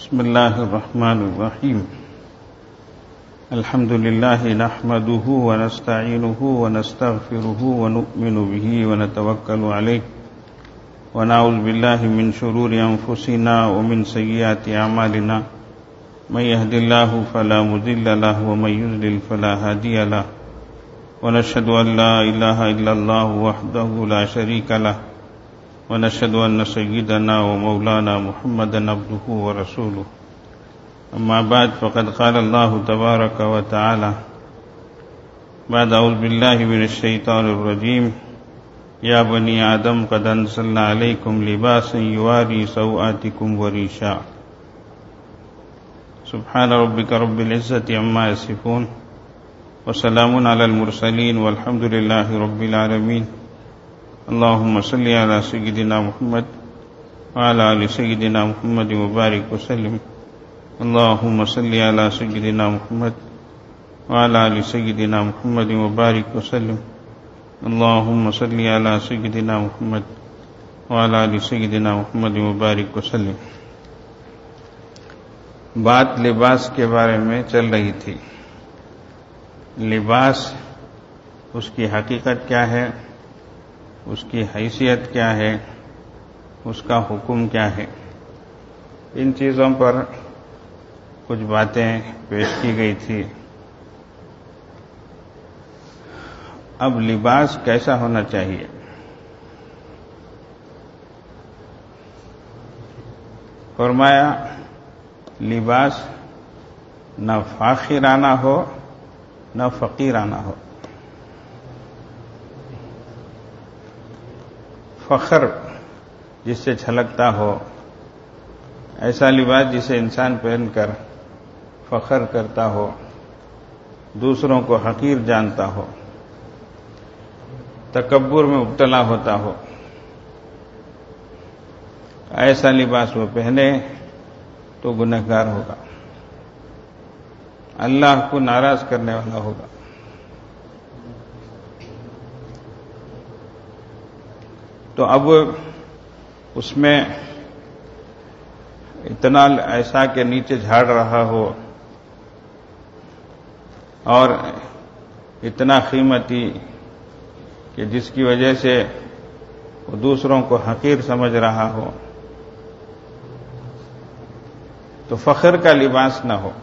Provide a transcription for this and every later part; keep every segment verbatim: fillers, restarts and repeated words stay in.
بسم الله الرحمن الرحيم. الحمد لله نحمده ونستعينه ونستغفره ونؤمن به ونتوكل عليه ونعوذ بالله من شرور أنفسنا ومن سيئات أعمالنا من يهد الله فلا مضل له ومن يضلل فلا هادي له ونشهد أن لا إله إلا الله وحده لا شريك له ونشهد أن سيدنا ومولانا محمدا عبده ورسوله. أما بعد فقد قال الله تبارك وتعالى بعد أعوذ بالله من الشيطان الرجيم يا بني آدم قد أنزلنا عليكم لباسا يواري سوآتكم وريشا. سبحان ربك رب العزة عما يصفون وسلام على المرسلين والحمد لله رب العالمين. اللهم صل على سيدنا محمد وعلى آل سيدنا محمد وبارك وسلم. اللهم صل على سيدنا محمد وعلى آل سيدنا محمد وبارك وسلم. اللهم صل على سيدنا محمد وعلى آل سيدنا محمد وبارك وسلم. بات لباس کے بارے میں چل رہی تھی. لباس، اس کی حقیقت کیا ہے، اس کی حیثیت کیا ہے، اس کا حکم کیا ہے، ان چیزوں پر کچھ باتیں پیش کی گئی تھی. اب لباس کیسا ہونا چاہیے؟ فرمایا لباس نہ فاخرانہ ہو نہ فقیرانہ ہو. فخر جس سے چھلکتا ہو، ایسا لباس جسے انسان پہن کر فخر کرتا ہو، دوسروں کو حقیر جانتا ہو، تکبر میں مبتلا ہوتا ہو، ایسا لباس وہ پہنے تو گنہگار ہوگا، اللہ کو ناراض کرنے والا ہوگا. تو اب اس میں اتنا ایسا کہ نیچے جھاڑ رہا ہو اور اتنا قیمتی کہ جس کی وجہ سے وہ دوسروں کو حقیر سمجھ رہا ہو، تو فخر کا لباس نہ ہو.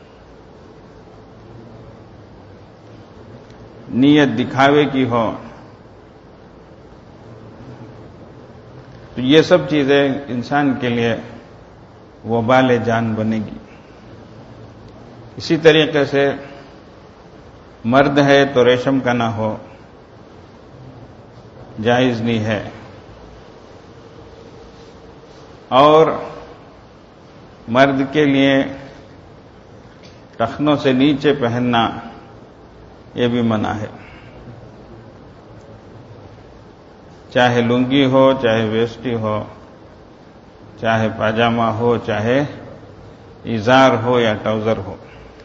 نیت دکھاوے کی ہو، تو یہ سب چیزیں انسان کے لیے وبال جان بنے گی. اسی طریقے سے مرد ہے تو ریشم کا نہ ہو، جائز نہیں ہے. اور مرد کے لیے ٹخنوں سے نیچے پہننا یہ بھی منع ہے. چاہے لنگی ہو، چاہے ویسٹی ہو، چاہے پاجامہ ہو، چاہے ازار ہو یا ٹراؤزر ہو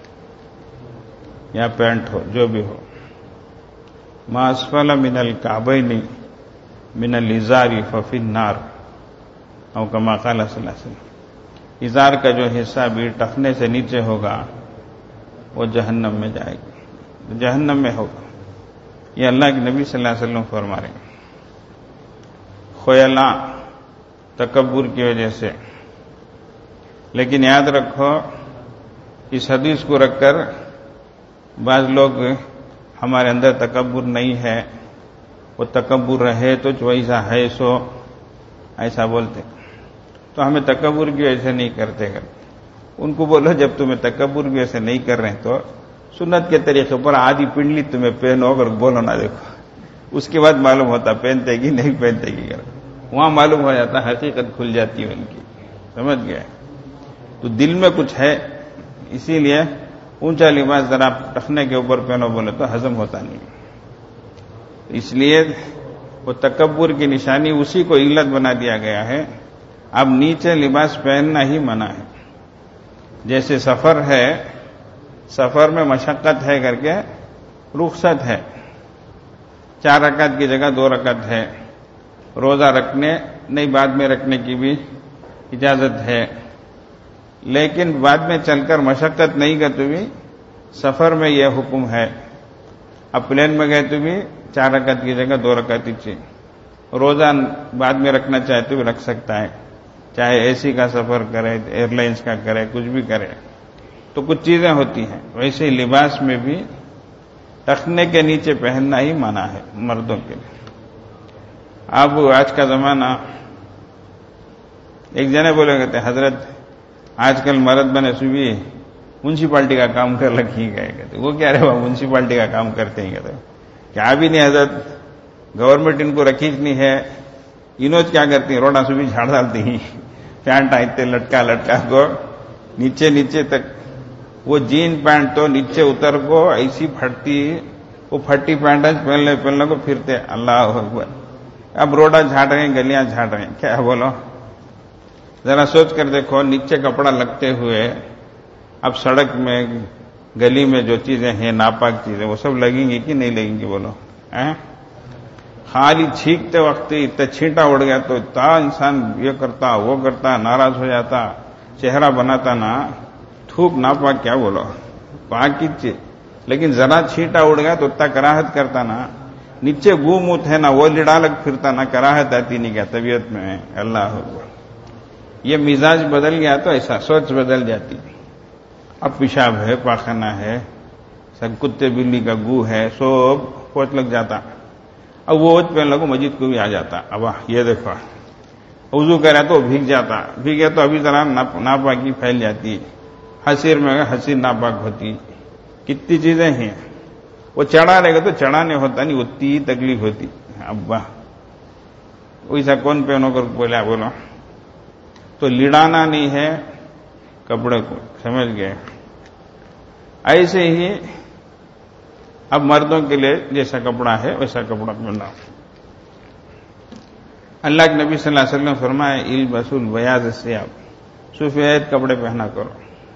یا پینٹ ہو، جو بھی ہو. ما اسفل من الکعبین من الازار ففی النار، او کما قال صلی اللہ علیہ وسلم. ازار کا جو حصہ بھی ٹخنے سے نیچے ہوگا وہ جہنم میں جائے گا، جہنم میں ہوگا. یہ اللہ کے نبی صلی اللہ علیہ وسلم فرما رہے ہیں. خیلا، تکبر کی وجہ سے. لیکن یاد رکھو اس حدیث کو رکھ کر بعض لوگ ہمارے اندر تکبر نہیں ہے، وہ تکبر رہے تو ویسا ہے سو ایسا بولتے. تو ہمیں تکبر کی وجہ سے نہیں کرتے گا. ان کو بولو جب تمہیں تکبر کی وجہ سے نہیں کر رہے تو سنت کے طریقے پر آدھی پنڈلی تمہیں پہنو اور بولو نہ. دیکھو اس کے بعد معلوم ہوتا پہنتے گی نہیں پہنتے گی، وہاں معلوم ہو جاتا، حقیقت کھل جاتی ہے ان کی. سمجھ گئے؟ تو دل میں کچھ ہے، اسی لیے اونچا لباس ذرا ٹخنے کے اوپر پہنو بولے تو ہضم ہوتا نہیں. اس لیے وہ تکبر کی نشانی اسی کو علت بنا دیا گیا ہے. اب نیچے لباس پہننا ہی منع ہے. جیسے سفر ہے، سفر میں مشقت ہے کر کے رخصت ہے، چار رکعت کی جگہ دو رکعت ہے. روزہ رکھنے نہیں بعد میں رکھنے کی بھی اجازت ہے. لیکن بعد میں چل کر مشقت نہیں گئے تو بھی سفر میں یہ حکم ہے. اب پلین میں گئے تو بھی چار رکعت کی جگہ دو رکعت ہی چاہیے. روزہ بعد میں رکھنا چاہے تو بھی رکھ سکتا ہے، چاہے اے سی کا سفر کرے، ایئر لائنس کا کرے، کچھ بھی کرے. تو کچھ چیزیں ہوتی ہیں. ویسے ہی لباس میں بھی ٹخنے کے نیچے پہننا ہی منع ہے مردوں کے لیے. اب آج کا زمانہ، ایک جنے بولے کہتے حضرت آج کل مرد بنے سوی میونسپلٹی کا کام کر لکھی گئے. کہتے وہ کیا رہے وہ میونسپلٹی کا کام کرتے ہیں. کہتے کیا بھی نہیں حضرت، گورنمنٹ ان کو رکھیچنی ہے، انوج کیا کرتی ہیں روڈا سوی جھاڑ ڈالتی ہیں، پینٹ آئیتے لٹکا لٹکا کو نیچے نیچے تک. وہ جین پینٹ تو نیچے اتر کو ایسی پھٹتی، وہ پھٹی پینٹ پہننے پہننے کو پھرتے. اللہ اکبر. اب روڈا جھاڑ رہے ہیں، گلیاں جھاڑ رہے ہیں. کیا بولو، ذرا سوچ کر دیکھو، نیچے کپڑا لگتے ہوئے اب سڑک میں گلی میں جو چیزیں ہیں ناپاک چیزیں وہ سب لگیں گی کہ نہیں لگیں گی بولو؟ خالی چھینکتے وقت اتنا چھینٹا اڑ گیا تو اتنا انسان یہ کرتا وہ کرتا، ناراض ہو جاتا، چہرہ بناتا نا. تھوک ناپاک کیا بولو، پاک کی چیز. لیکن ذرا چھینٹا اڑ گیا تو اتنا کراہت کرتا نا. نیچے گو موت ہے نا وہ لڑا لگ پھرتا نا، کراہت آتی نہیں کیا طبیعت میں. اللہ اکبر. یہ مزاج بدل گیا تو ایسا سوچ بدل جاتی. اب پیشاب ہے، پاخانہ ہے، سب کتے بلی کا گو ہے، سب پوچھ لگ جاتا. اب وہ پہن لگو مسجد کو بھی آ جاتا. اب یہ دیکھو وضو کرے تو بھیگ جاتا، بھیگے تو ابھی طرح ناپاکی پھیل جاتی. حسیر میں حسیر ناپاک ہوتی. کتنی چیزیں ہیں. وہ چڑھا رہے گا تو چڑھانے ہوتا نہیں، اتنی تکلیف ہوتی. ابا ویسا کون پہنو کر بولا بولو. تو لڑانا نہیں ہے کپڑے کو، سمجھ گئے. ایسے ہی اب مردوں کے لیے جیسا کپڑا ہے ویسا کپڑا پہننا. اللہ کے نبی صلی اللہ علیہ وسلم فرمائے البسوا البیاض الثیاب، سفید کپڑے پہنا کرو.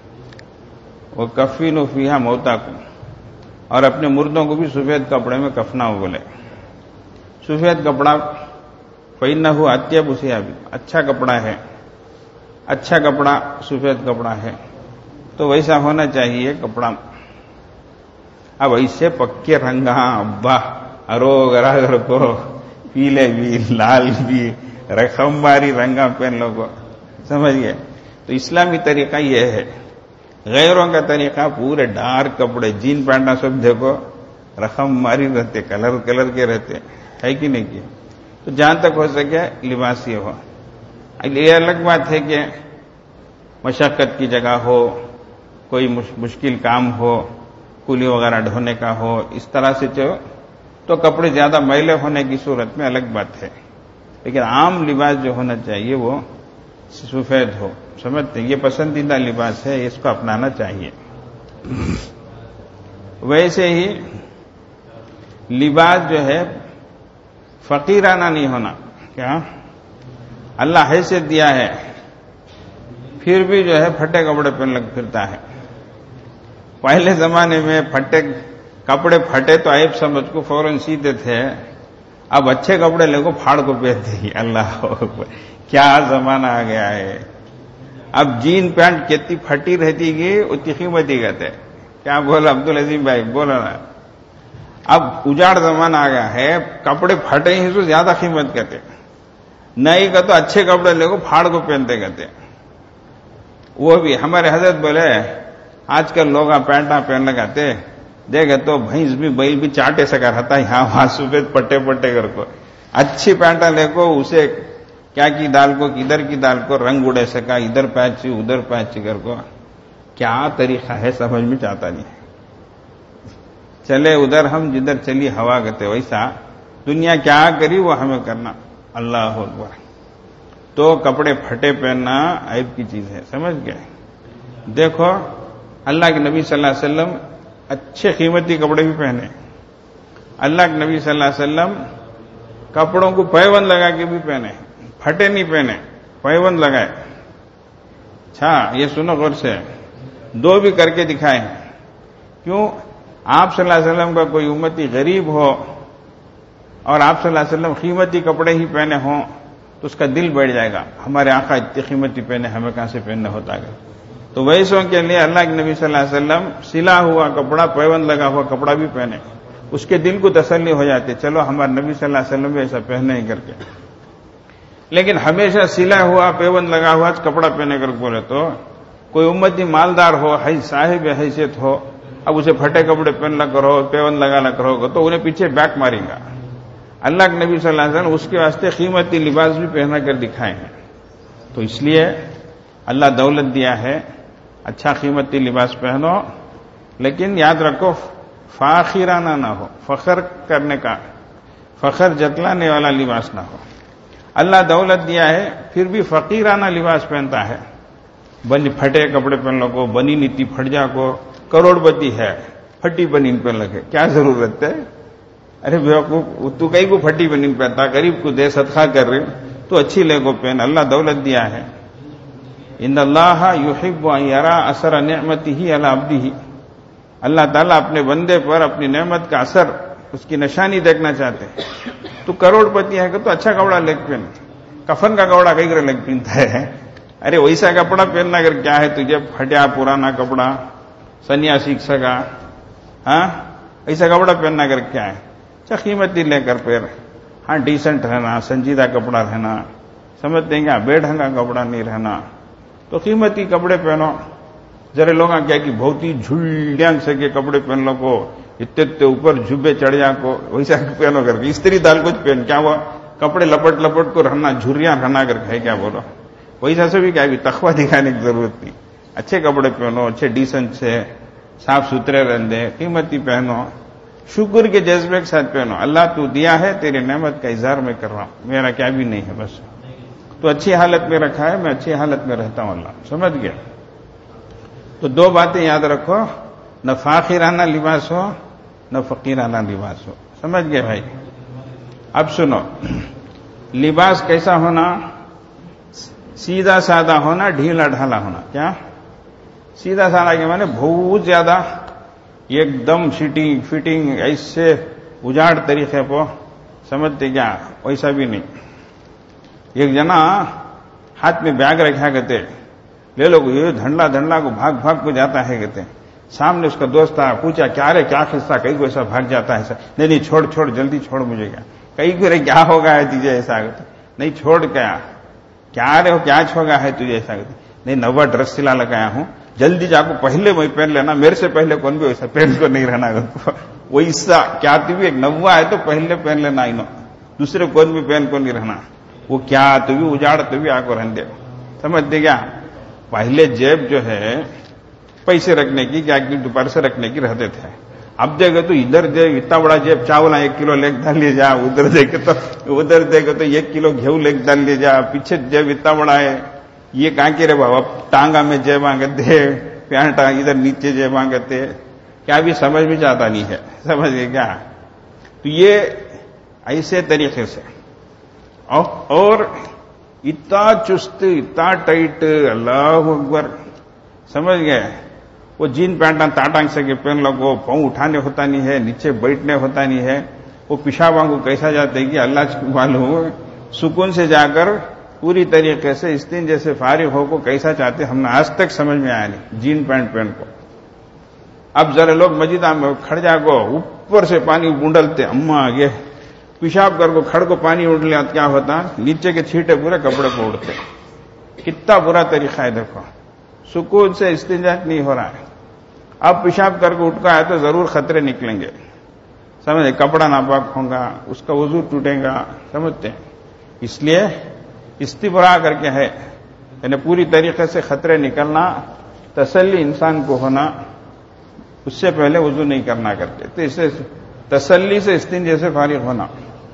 وکفنوا فیہا موتاکم، اور اپنے مردوں کو بھی سفید کپڑے میں کفنا ہو. بولے سفید کپڑا فإنہ اطیب ثیاب، اچھا کپڑا ہے، اچھا کپڑا سفید کپڑا ہے. تو ویسا ہونا چاہیے کپڑا. اب ایسے پکے رنگا ابا ارو گراگر کو پیلے بھی لال بھی رقم باری رنگا پہن لو کو، سمجھ گئے. تو اسلامی طریقہ یہ ہے. غیروں کا طریقہ پورے ڈارک کپڑے، جین پینٹا سب دیکھو رقم ماری رہتے، کلر کلر کے رہتے، ہے کہ نہیں کیا. تو جہاں تک ہو سکے لباس یہ ہو. یہ الگ بات ہے کہ مشقت کی جگہ ہو، کوئی مشکل کام ہو، کولی وغیرہ ڈھونے کا ہو، اس طرح سے جو تو کپڑے زیادہ میلے ہونے کی صورت میں الگ بات ہے. لیکن عام لباس جو ہونا چاہیے وہ سفید ہو. سمجھتے ہیں یہ پسندیدہ لباس ہے، اس کو اپنانا چاہیے. ویسے ہی لباس جو ہے فقیرانہ نہیں ہونا. کیا اللہ حیثیت دیا ہے پھر بھی جو ہے پھٹے کپڑے پہن لگ پھرتا ہے. پہلے زمانے میں پھٹے کپڑے پھٹے تو عیب سمجھ کو فوراً سیتے تھے. اب اچھے کپڑے لے کو پھاڑ کو پہنتے ہی. اللہ کیا زمانہ آ گیا ہے. اب جین پینٹ کتنی پھٹی رہتی گی اتنی قیمتی کہتے. کیا بولا عبدالعظیم بھائی، بولا نا. اب اجاڑ زمانہ آ گیا ہے، کپڑے پھٹے ہی تو زیادہ قیمت کہتے. نہیں کہ تو اچھے کپڑے لے کو پھاڑ کو پہنتے کہتے. وہ بھی ہمارے حضرت بولے آج کل لوگ پینٹاں پہن لگاتے دیکھے تو بھینس بھی بیل بھی چاٹے سکا رہتا یہاں وہاں سفید پٹے پٹے کر کو. اچھی پینٹاں لے کو اسے کیا کی دال کو ادھر کی دال کو رنگ اڑے سکا، ادھر پیچ ادھر پیچ کر کو. کیا طریقہ ہے سمجھ میں چاہتا نہیں. چلے ادھر ہم جدھر چلی ہوا کرتے ویسا دنیا کیا کری وہ ہمیں کرنا. اللہ اکبر. تو کپڑے پھٹے پہننا عیب کی چیز ہے، سمجھ گئے. دیکھو اللہ کے نبی صلی اللہ علیہ وسلم اچھے قیمتی کپڑے بھی پہنے. اللہ کے نبی صلی اللہ علیہ وسلم کپڑوں کو پیوند لگا کے بھی پہنے، پھٹے نہیں پہنے، پیوند لگائے. اچھا یہ سنو غور سے، دو بھی کر کے دکھائے. کیوں؟ آپ صلی اللہ علیہ وسلم کا کوئی امتی غریب ہو اور آپ صلی اللہ علیہ وسلم قیمتی کپڑے ہی پہنے ہوں تو اس کا دل بیٹھ جائے گا، ہمارے آقا اتنی قیمتی پہنے ہمیں کہاں سے پہننا ہوتا ہے. تو ویسوں کے لیے اللہ کے نبی صلی اللہ علیہ وسلم سلا ہوا کپڑا، پیوند لگا ہوا کپڑا بھی پہنے، اس کے دل کو تسلی ہو جاتی، چلو ہمارے نبی صلی اللہ علیہ وسلم بھی ایسا پہنے ہی کر کے۔ لیکن ہمیشہ سلا ہوا پیوند لگا ہوا کپڑا پہنے کر بولے تو کوئی امتی مالدار ہو، صاحب حیثیت ہو، اب اسے پھٹے کپڑے پہن لگا کرو، پیوند لگا لگا کرو تو انہیں پیچھے بیک مارے گا۔ اللہ کے نبی صلی اللہ علیہ وسلم اس کے واسطے قیمتی لباس بھی پہنا کر دکھائے ہیں۔ تو اس لیے اللہ دولت دیا ہے، اچھا قیمتی لباس پہنو، لیکن یاد رکھو فاخرانہ نہ ہو، فخر کرنے کا، فخر جتلانے والا لباس نہ ہو۔ اللہ دولت دیا ہے پھر بھی فقیرانہ لباس پہنتا ہے، بنی پھٹے کپڑے پہن لو کو، بنی نیتی پھٹ جا کو، کروڑ پتی ہے پھٹی بنین پہن لگے، کیا ضرورت ہے؟ ارے بیوقوف، تو کئی کو پھٹی بنین پہنتا، غریب کو دے صدقہ کر رہے تو اچھی لے کو پہن، اللہ دولت دیا ہے۔ ان اللہ یحب ان یرا اثر نعمتہ علی عبدہ، اللہ تعالیٰ اپنے بندے پر اپنی نعمت کا اثر، اس کی نشانی دیکھنا چاہتے ہیں۔ تو کروڑ پتی ہے کہ تو اچھا کپڑا لے پہن، کفن کا کپڑا کئی کرے لگ پہنتا ہے، ارے ویسا کپڑا پہننا اگر کیا ہے تجھے، پھٹیا پرانا کپڑا سنیاسی سگا، ہاں ایسا کپڑا پہننا اگر کیا ہے، اچھا قیمتی لے کر پھر، ہاں ڈیسنٹ رہنا، سنجیدہ کپڑا رہنا، سمجھتے ہیں کیا، بے ڈھنگا کپڑا نہیں رہنا، تو قیمتی کپڑے پہنو۔ ذرا لوگ کیا کہ بہت ہی جھلڈیاں سے کے کپڑے پہن لو کو، اتنے اتنے اوپر جھبے چڑھ جا کو، ویسا پہنو کر کے، استری دال کچھ پہن، کیا ہوا کپڑے لپٹ لپٹ کو رہنا، جھریاں رہنا کر کے، کیا بولو، ویسا سے بھی کیا بھی تقویٰ دکھانے کی ضرورت نہیں، اچھے کپڑے پہنو، اچھے ڈیسنٹ سے، صاف ستھرے رہنے، قیمتی پہنو، شکر کے جذبے کے ساتھ پہنو، اللہ تو دیا ہے، تیری نعمت کا اظہار میں کر رہا ہوں، میرا کیا بھی نہیں ہے، بس تو اچھی حالت میں رکھا ہے، میں اچھی حالت میں رہتا ہوں، اللہ سمجھ گیا۔ تو دو باتیں یاد رکھو، نہ فاخرانہ لباس ہو نہ فقیرانہ لباس ہو، سمجھ گئے بھائی؟ اب سنو، لباس کیسا ہونا؟ سیدھا سادہ ہونا، ڈھیلا ڈھالا ہونا۔ کیا سیدھا سادہ کے معنی بہت زیادہ ایک دم فٹنگ فٹنگ ایسے اجاڑ طریقے پہ، سمجھتے کیا، ویسا بھی نہیں۔ ایک جنا ہاتھ میں بیگ رکھا کرتے، لے لو یہ دھنڈا دھنڈا کو بھاگ بھاگ کو جاتا ہے کہتے، سامنے اس کا دوست آیا، پوچھا کیا رے کیا قصہ، کئی کو ایسا بھاگ جاتا ہے ایسا، نہیں نہیں چھوڑ چھوڑ جلدی چھوڑ مجھے، کیا کئی کو رے کیا ہوگا ہے تجھے ایسا، نہیں چھوڑ کیا کیا رے ہو کیا چھوڑا ہے تجھے ایسا، نہیں نوا ڈریس سلا لگایا ہوں، جلدی جا کو پہلے وہی پہن لینا، میرے سے پہلے کون بھی ویسا پہن کو نہیں رہنا، ویسا کیا تو بھی ایک نوا ہے تو پہلے پہن لینا، انو دوسرے کون بھی پہن کو نہیں رہنا، وہ کیا تو بھی اجاڑ تو بھی آ کو رہن دے، سمجھتے کیا؟ پہلے جیب جو ہے پیسے رکھنے کی، کیا پیسے رکھنے کی رہتے تھے، اب دیکھے تو ادھر جیب اتنا بڑا جیب، چاول ایک کلو لے ڈال لے جا، ادھر دیکھے تو ادھر دیکھے تو ایک کلو گھیو لے ڈال لے جا، پیچھے جیب اتنا بڑا ہے، یہ کہاں کے رے بابا، ٹانگا میں جیب آگتے، پینٹ ادھر نیچے جیب آگتے، کیا بھی سمجھ میں جاتا نہیں ہے، سمجھ گئے کیا؟ تو یہ ایسے طریقے سے، اور اتنا چست اتنا ٹائٹ، اللہ اکبر، سمجھ گئے؟ وہ جین پینٹاں تاٹانگ سے پہن لگو، پاؤں اٹھانے ہوتا نہیں ہے، نیچے بیٹھنے ہوتا نہیں ہے، وہ پیشاب کو کیسا جاتے ہیں کہ اللہ کو معلوم، سکون سے جا کر پوری طریقے سے استین جیسے فارغ ہو کو کیسا چاہتے، ہم نے آج تک سمجھ میں آیا نہیں جین پینٹ پہن کو۔ اب ذرا لوگ مسجد میں کھڑ جا کو اوپر سے پانی بونڈلتے، اما آگے پیشاب کر کو کھڑ کو پانی اڑ لیا، کیا ہوتا نیچے کے چھیٹے پورے کپڑے کو اڑتے، کتنا برا طریقہ ہے، دیکھو سکون سے استنجا نہیں ہو رہا ہے، اب پیشاب کر کے اٹھ کا ہے تو ضرور خطرے نکلیں گے، سمجھے، کپڑا ناپاک ہوگا، اس کا وضو ٹوٹے گا، سمجھتے ہیں، اس لیے استبراء کر کے ہے، یعنی پوری طریقے سے خطرے نکلنا، تسلی انسان کو ہونا، اس سے پہلے وضو نہیں کرنا کرتے، تو اسے تسلی سے استنجے سے فارغ ہونا۔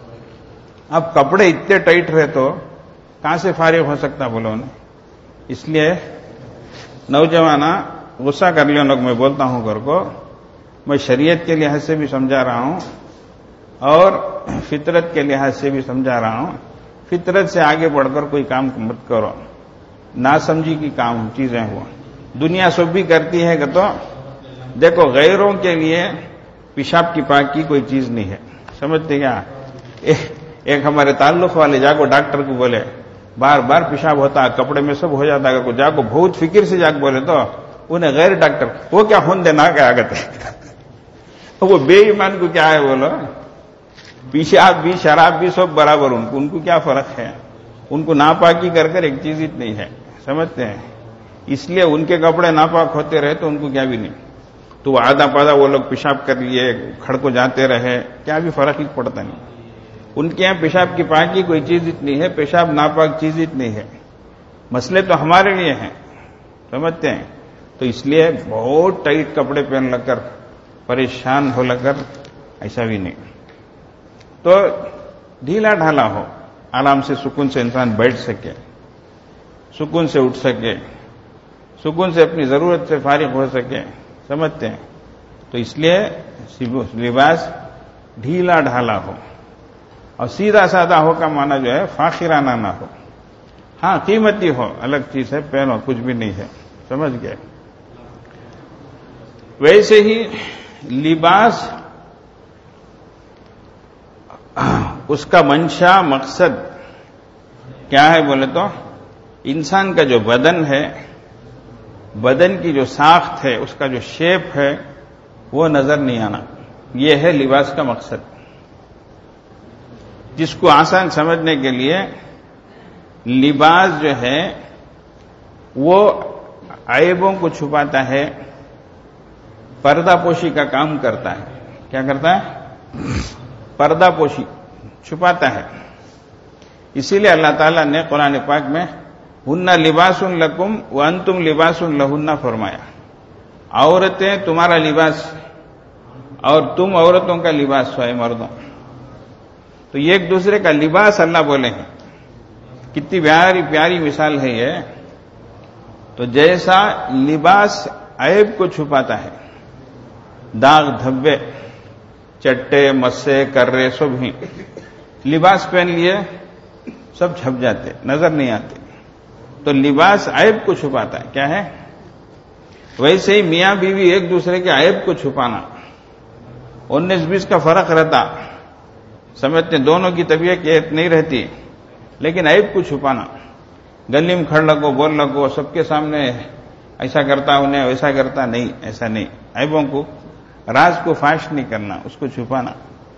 اب کپڑے اتنے ٹائٹ رہے تو کہاں سے فارغ ہو سکتا بولو انہیں، اس لیے نوجوانہ غصہ کر لیا لوگ، میں بولتا ہوں گھر کو، میں شریعت کے لحاظ سے بھی سمجھا رہا ہوں اور فطرت کے لحاظ سے بھی سمجھا رہا ہوں، فطرت سے آگے بڑھ کر کوئی کام مت کرو، ناسمجھی کی کام چیزیں ہوا، دنیا سب بھی کرتی ہے کہ تو دیکھو غیروں کے لیے پیشاب کی پاک کی کوئی چیز نہیں ہے، سمجھتے کیا؟ ایک ہمارے تعلق والے جا کو ڈاکٹر کو بولے، بار بار پیشاب ہوتا ہے, کپڑے میں سب ہو جاتا ہے. اگر کو جا کو بہت فکر سے جا کے بولے تو انہیں غیر ڈاکٹر وہ کیا خون دینا کیا آگے وہ بے ایمان کو کیا ہے بولو, پیشاب بھی شراب بھی سب برابر, ان کو ان کو کیا فرق ہے؟ ان کو ناپاکی کر کر ایک چیز اتنی ہے, سمجھتے ہیں؟ اس لیے ان کے کپڑے ناپاک ہوتے رہے تو ان کو کیا بھی نہیں, تو وہ آدھا پادا وہ لوگ پیشاب کر لیے کھڑ کو جاتے رہے, کیا بھی فرق ہی پڑتا نہیں. ان کے یہاں پیشاب کی پاکی کوئی چیز اتنی ہے, پیشاب ناپاک چیز اتنی ہے. مسئلے تو ہمارے لیے ہیں, سمجھتے ہیں؟ تو اس لیے بہت ٹائٹ کپڑے پہن لگ کر پریشان ہو لگ کر ایسا بھی نہیں. تو ڈھیلا ڈھالا ہو, آرام سے سکون سے انسان بیٹھ سکے, سکون سے اٹھ سکے, سکون سے اپنی ضرورت سے فارغ ہو سکے, سمجھتے ہیں؟ تو اس لیے لباس ڈھیلا ڈھالا ہو اور سیدھا سادہ ہو کا معنی جو ہے فاخرانہ نہ ہو. ہاں قیمتی ہو الگ چیز ہے, پہنو کچھ بھی نہیں ہے, سمجھ گئے؟ ویسے ہی لباس اس کا منشا مقصد کیا ہے بولے تو انسان کا جو بدن ہے, بدن کی جو ساخت ہے, اس کا جو شیپ ہے وہ نظر نہیں آنا, یہ ہے لباس کا مقصد. جس کو آسان سمجھنے کے لیے لباس جو ہے وہ عیبوں کو چھپاتا ہے, پردہ پوشی کا کام کرتا ہے. کیا کرتا ہے؟ پردہ پوشی چھپاتا ہے. اسی لیے اللہ تعالیٰ نے قرآن پاک میں ہن لباس لکم وانتم لباس لہن فرمایا, عورتیں تمہارا لباس اور تم عورتوں کا لباس ہو, مردوں. تو یہ ایک دوسرے کا لباس اللہ بولے ہیں. کتنی پیاری پیاری مثال ہے یہ. تو جیسا لباس عیب کو چھپاتا ہے, داغ دھبے چٹے مسے کرے سب ہی لباس پہن لیے سب چھپ جاتے, نظر نہیں آتے. تو لباس عیب کو چھپاتا ہے. کیا ہے؟ ویسے ہی میاں بیوی ایک دوسرے کے عیب کو چھپانا, انیس بیس کا فرق رہتا, سمجھتے دونوں کی طبیعت ایک نہیں رہتی, لیکن عیب کو چھپانا, گلی میں کھڑ لگو بول لگو سب کے سامنے ایسا کرتا انہیں ویسا کرتا, نہیں ایسا نہیں. عیبوں کو راز کو فاش نہیں کرنا, اس کو چھپانا.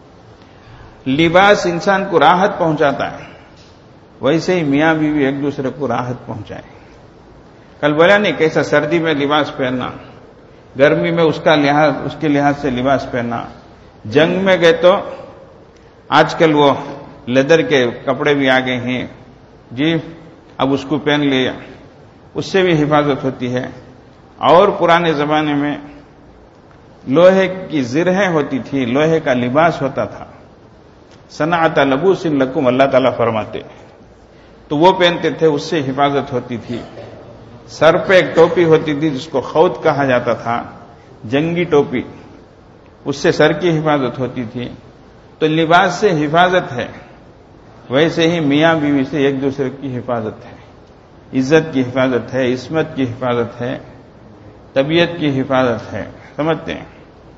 لباس انسان کو راحت پہنچاتا ہے, ویسے ہی میاں بیوی ایک دوسرے کو راحت پہنچائے. کل بولا نہیں کیسا سردی میں لباس پہننا, گرمی میں اس کا لحاظ اس کے لحاظ سے لباس پہننا. جنگ میں گئے تو آج کل وہ لیدر کے کپڑے بھی آ گئے ہیں جی, اب اس کو پہن لیا, اس سے بھی حفاظت ہوتی ہے. اور پرانے زمانے میں لوہے کی زرہیں ہوتی تھی, لوہے کا لباس ہوتا تھا. صنعت لبوس لکم اللہ تعالیٰ فرماتے, تو وہ پہنتے تھے, اس سے حفاظت ہوتی تھی. سر پہ ایک ٹوپی ہوتی تھی جس کو خوت کہا جاتا تھا, جنگی ٹوپی, اس سے سر کی حفاظت ہوتی تھی. تو لباس سے حفاظت ہے, ویسے ہی میاں بیوی سے ایک دوسرے کی حفاظت ہے, عزت کی حفاظت ہے, عصمت کی حفاظت ہے, طبیعت کی حفاظت ہے. سمجھتے ہیں؟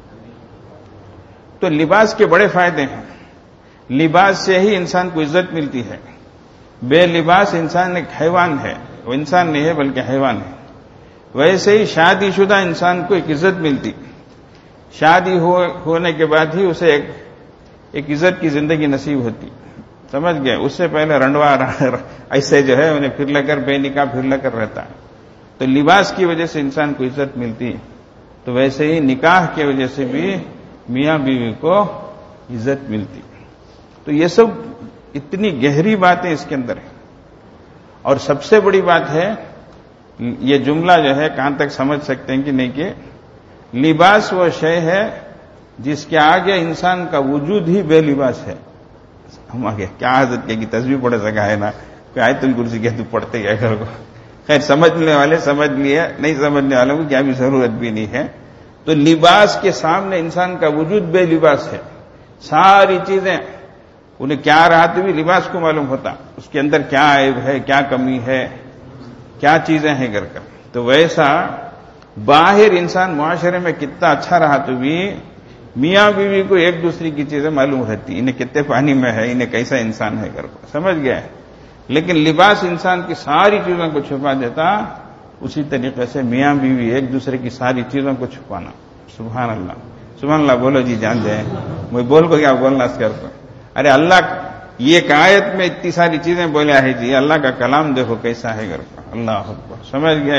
تو لباس کے بڑے فائدے ہیں. لباس سے ہی انسان کو عزت ملتی ہے. بے لباس انسان ایک حیوان ہے, وہ انسان نہیں ہے بلکہ حیوان ہے. ویسے ہی شادی شدہ انسان کو ایک عزت ملتی, شادی ہونے کے بعد ہی اسے ایک ایک عزت کی زندگی نصیب ہوتی. سمجھ گئے؟ اس سے پہلے رنڈوا ایسے جو ہے انہیں پھر لے کر بے نکاح پھر لے کر رہتا ہے. تو لباس کی وجہ سے انسان کو عزت ملتی. تو ویسے ہی نکاح کی وجہ سے بھی میاں بیوی کو عزت ملتی. تو یہ سب اتنی گہری باتیں اس کے اندر ہیں. اور سب سے بڑی بات ہے, یہ جملہ جو ہے کہاں تک سمجھ سکتے ہیں کہ نہیں, کہ لباس وہ شے ہے جس کے آگے انسان کا وجود ہی بے لباس ہے. ہم آگے کیا حضرت کی تصویر پڑھ سکا ہے نا, کوئی آیت الکرسی کہ تو پڑھتے گیا گھر کو. خیر سمجھنے والے سمجھ لیے, نہیں سمجھنے والوں کو کیا بھی ضرورت بھی نہیں ہے. تو لباس کے سامنے انسان کا وجود بے لباس ہے. ساری چیزیں انہیں کیا رہا تو بھی لباس کو معلوم ہوتا, اس کے اندر کیا عیب ہے, کیا کمی ہے, کیا چیزیں ہیں گھر کا. تو ویسا باہر انسان معاشرے میں کتنا اچھا رہا تو بھی میاں بیوی کو ایک دوسرے کی چیزیں معلوم رہتی, انہیں کتنے پانی میں ہے, انہیں کیسا انسان ہے گھر کو. سمجھ گئے؟ لیکن لباس انسان کی ساری چیزوں کو چھپا دیتا. اسی طریقے سے میاں بیوی ایک دوسرے کی ساری چیزوں کو چھپانا. سبحان اللہ سبحان اللہ بولو جی جان جائے. میں بول کو کیا بولنا اس کر کو. ارے اللہ یہ ایک آیت میں اتنی ساری چیزیں بولے ہے جی. اللہ کا کلام دیکھو کیسا ہے گھر کا. اللہ اکبر. سمجھ گئے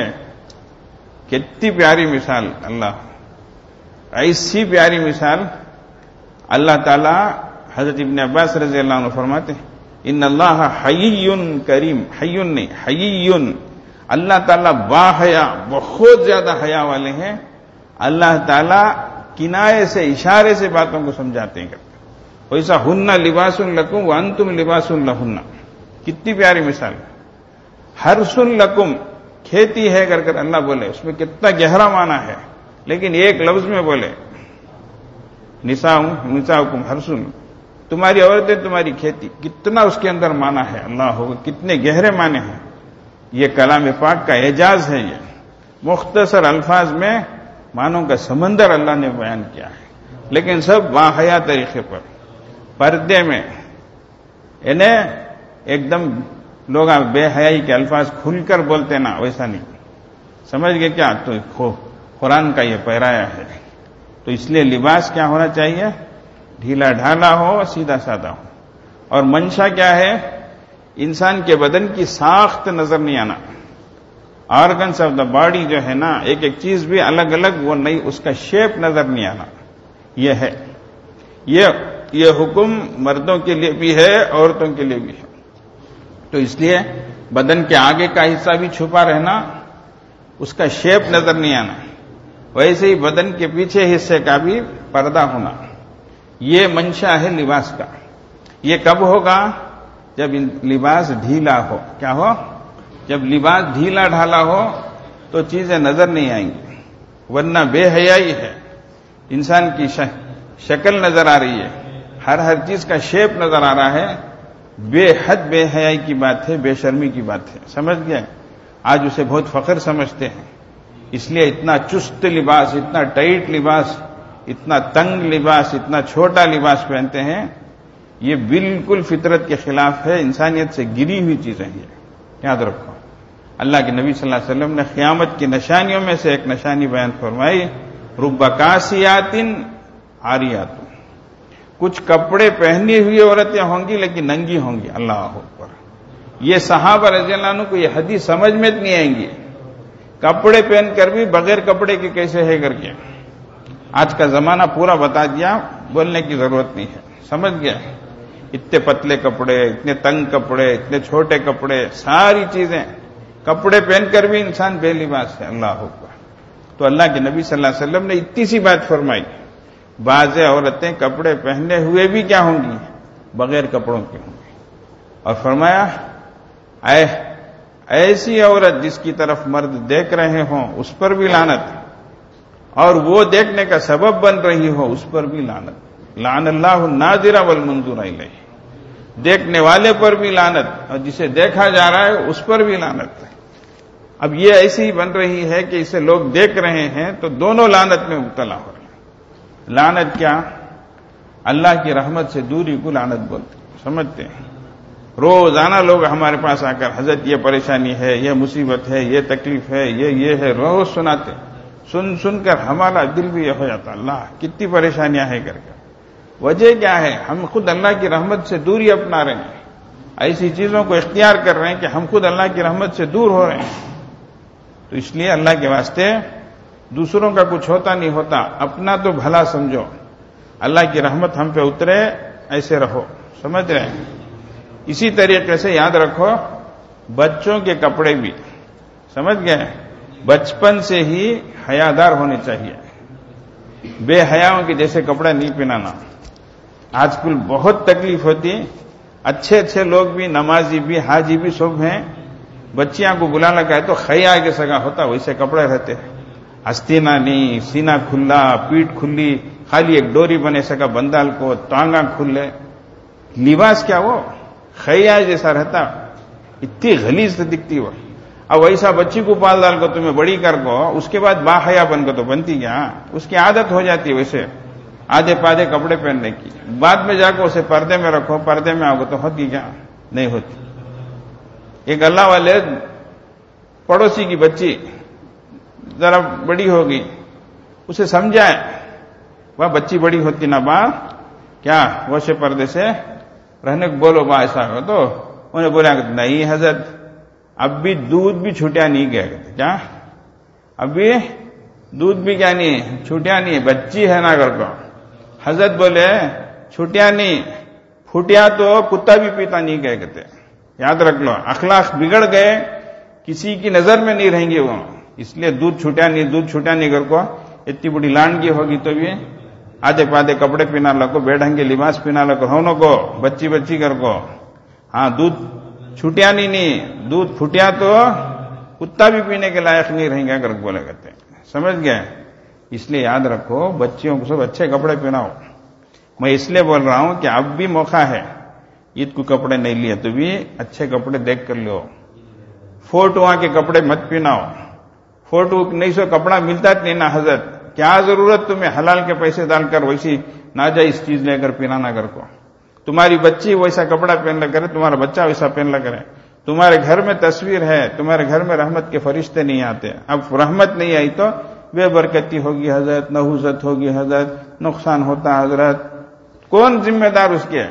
کتنی پیاری مثال. اللہ ایسی پیاری مثال اللہ تعالی حضرت ابن عباس رضی اللہ عنہ فرماتے ہیں ان اللہ حیی کریم. حی نہیں حیی. اللہ تعالیٰ با حیا بہت زیادہ حیا والے ہیں. اللہ تعالیٰ کنایے سے اشارے سے باتوں کو سمجھاتے ہیں. ویسا ہن لباس لکم وانتم لباس لہن. کتنی پیاری مثال. حرث لکم کھیتی ہے کر کر اللہ بولے. اس میں کتنا گہرا معنی ہے. لیکن ایک لفظ میں بولے نساء نساؤکم حرث. تمہاری عورتیں تمہاری کھیتی. کتنا اس کے اندر معنی ہے. اللہ ہوگا کتنے گہرے معنی ہیں. یہ کلام پاک کا اعجاز ہے. یہ مختصر الفاظ میں معنوں کا سمندر اللہ نے بیان کیا ہے. لیکن سب باحیا طریقے پر پردے میں. یعنی ایک دم لوگ بے حیائی کے الفاظ کھل کر بولتے نا ویسا نہیں. سمجھ گئے کیا. تو قرآن کا یہ پیرایا ہے. تو اس لیے لباس کیا ہونا چاہیے ڈھیلا ڈھالا ہو سیدھا سادہ ہو. اور منشا کیا ہے انسان کے بدن کی ساخت نظر نہیں آنا. آرگنس آف دا باڈی جو ہے نا ایک ایک چیز بھی الگ الگ وہ نہیں اس کا شیپ نظر نہیں آنا. یہ ہے یہ یہ حکم مردوں کے لیے بھی ہے عورتوں کے لیے بھی ہے. تو اس لیے بدن کے آگے کا حصہ بھی چھپا رہنا اس کا شیپ نظر نہیں آنا. ویسے ہی بدن کے پیچھے حصے کا بھی پردہ ہونا. یہ منشا ہے لباس کا. یہ کب ہوگا جب لباس ڈھیلا ہو. کیا ہو جب لباس ڈھیلا ڈھالا ہو تو چیزیں نظر نہیں آئیں گی. ورنہ بے حیائی ہے. انسان کی شکل نظر آ رہی ہے. ہر ہر چیز کا شیپ نظر آ رہا ہے. بے حد بے حیائی کی بات ہے. بے شرمی کی بات ہے. سمجھ گئے. آج اسے بہت فخر سمجھتے ہیں. اس لیے اتنا چست لباس اتنا ٹائٹ لباس اتنا تنگ لباس اتنا چھوٹا لباس پہنتے ہیں. یہ بالکل فطرت کے خلاف ہے. انسانیت سے گری ہوئی چیزیں ہیں. یاد رکھو اللہ کے نبی صلی اللہ علیہ وسلم نے قیامت کی نشانیوں میں سے ایک نشانی بیان فرمائی رب کاسیات عاریات. کچھ کپڑے پہنی ہوئی عورتیں ہوں گی لیکن ننگی ہوں گی. اللہ اکبر. یہ صحابہ رضی اللہ عنہ کو یہ حدیث سمجھ میں نہیں آئیں گی. کپڑے پہن کر بھی بغیر کپڑے کے کیسے ہے کر کے. آج کا زمانہ پورا بتا دیا. بولنے کی ضرورت نہیں ہے. سمجھ گیا. اتنے پتلے کپڑے اتنے تنگ کپڑے اتنے چھوٹے کپڑے ساری چیزیں کپڑے پہن کر بھی انسان بے لباس ہے. اللہ اکبر. تو اللہ کے نبی صلی اللہ علیہ وسلم نے اتنی سی بات فرمائی بعض عورتیں کپڑے پہنے ہوئے بھی کیا ہوں گی بغیر کپڑوں کے ہوں گی. اور فرمایا اے ایسی عورت جس کی طرف مرد دیکھ رہے ہوں اس پر بھی لعنت اور وہ دیکھنے کا سبب بن رہی ہو اس پر بھی لعنت. لعن اللہ الناظر والمنظور الیہ. دیکھنے والے پر بھی لعنت اور جسے دیکھا جا رہا ہے اس پر بھی لعنت. اب یہ ایسی ہی بن رہی ہے کہ اسے لوگ دیکھ رہے ہیں تو دونوں لعنت میں مبتلا ہو رہے ہیں. لعنت کیا اللہ کی رحمت سے دوری کو لعنت بولتے سمجھتے ہیں. روزانہ لوگ ہمارے پاس آ کر حضرت یہ پریشانی ہے یہ مصیبت ہے یہ تکلیف ہے یہ یہ ہے روز سناتے. سن سن کر ہمارا دل بھی یہ ہو جاتا اللہ کتنی پریشانیاں ہیں کر کے. وجہ کیا ہے ہم خود اللہ کی رحمت سے دوری اپنا رہے ہیں. ایسی چیزوں کو اختیار کر رہے ہیں کہ ہم خود اللہ کی رحمت سے دور ہو رہے ہیں. تو اس لیے اللہ کے واسطے دوسروں کا کچھ ہوتا نہیں ہوتا اپنا تو بھلا سمجھو. اللہ کی رحمت ہم پہ اترے ایسے رہو. سمجھ رہے ہیں. اسی طریقے سے یاد رکھو بچوں کے کپڑے بھی سمجھ گئے بچپن سے ہی حیادار ہونے چاہیے. بے حیاؤں کے جیسے کپڑا نہیں پہنانا. آج کل بہت تکلیف ہوتی. اچھے اچھے لوگ بھی نمازی بھی حاجی بھی سب ہیں. بچیاں کو بلا لگا ہے تو خیا کے سگا ہوتا ویسے کپڑے رہتے ہیں. ہستینا نہیں سینہ کھلا پیٹ کھلی خالی ایک ڈوری بنے سکا بندال کو ٹانگاں کھلے. لباس کیا وہ خیا جیسا رہتا. اتنی غلیظ دکھتی وہ. اب ویسا بچی کو پال ڈال کو تمہیں بڑی کر کو اس کے بعد با حیا بن کو تو بنتی کیا. اس کی عادت ہو جاتی ہے ویسے آدھے پادھے کپڑے پہننے کی. بعد میں جا کے اسے پردے میں رکھو پردے میں آؤ تو ہوتی کیا نہیں ہوتی. ایک اللہ والے پڑوسی کی بچی ذرا بڑی ہوگی، اسے سمجھائے، وہ بچی بڑی ہوتی نا با کیا وشے پردے سے رہنے کو بولو با ایسا ہو، تو انہیں بولا کہ نہیں حضرت اب بھی دودھ بھی چھوٹیا نہیں گیا کرتے، کیا اب بھی دودھ بھی کیا نہیں چھوٹیا نہیں، بچی ہے نا گھر کو۔ حضرت بولے چھوٹیا نہیں، پھوٹیا تو کتا بھی پیتا نہیں گئے کہتے، یاد رکھ لو، اخلاق بگڑ گئے کسی کی نظر میں نہیں رہیں گے وہ، اس لیے دودھ چھوٹیا نہیں، دودھ چھوٹیا نہیں گھر کو، اتنی بڑی لانڈگی ہوگی تو بھی آدھے پادے کپڑے پہنا لگو، بے ڈھنگے لباس پہنا لگو، ہونوں کو بچی بچی گھر کو، ہاں دودھ چھوٹیا نہیں نہیں دودھ پھوٹیا تو کتا بھی پینے کے لائق نہیں رہیں گے گھر کو بولے کرتے، سمجھ گئے؟ اس لیے یاد رکھو بچیوں کو سب اچھے کپڑے پہناؤ۔ میں اس لیے بول رہا ہوں کہ اب بھی موقع ہے، عید کو کپڑے نہیں لیے تو بھی اچھے کپڑے دیکھ کر لو، فوٹو کے کپڑے مت پہناؤ، فوٹو نہیں سو کپڑا ملتا نہیں نا حضرت، کیا ضرورت تمہیں حلال کے پیسے ڈال کر ویسی ناجائز چیز لے کر پہنانا گھر کو؟ تمہاری بچی ویسا کپڑا پہن لے کرے، تمہارا بچہ ویسا پہن لے کرے، تمہارے گھر میں تصویر ہے، تمہارے گھر میں رحمت کے فرشتے نہیں آتے، اب رحمت نہیں آئی تو بے برکتی ہوگی حضرت، نحوست ہوگی حضرت، نقصان ہوتا حضرت، کون ذمہ دار اس کے؟